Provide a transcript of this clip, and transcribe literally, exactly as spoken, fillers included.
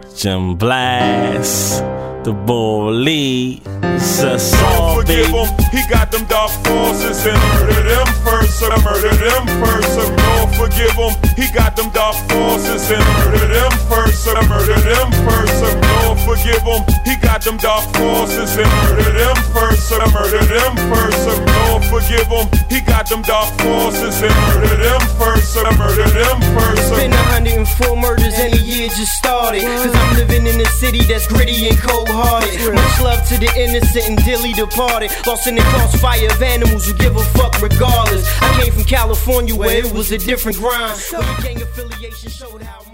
Jim Blast, the bully. Don't forgive him, he got them dark forces and murder them first, I murder them first. Don't forgive him, he got them dark forces and murder them first, I murder them first. Don't forgive him, he got them dark forces and murder them first, I murder them first. Don't forgive him, he got them dark forces and murder them first, I murder them first. Been one hundred four murders and the year just started, cause I'm living in a city that's gritty and cold-hearted. Much love to the innocent and dearly departed, lost in the crossfire of animals who give a fuck regardless. I came from California where it was a different grind, where the gang affiliation showed how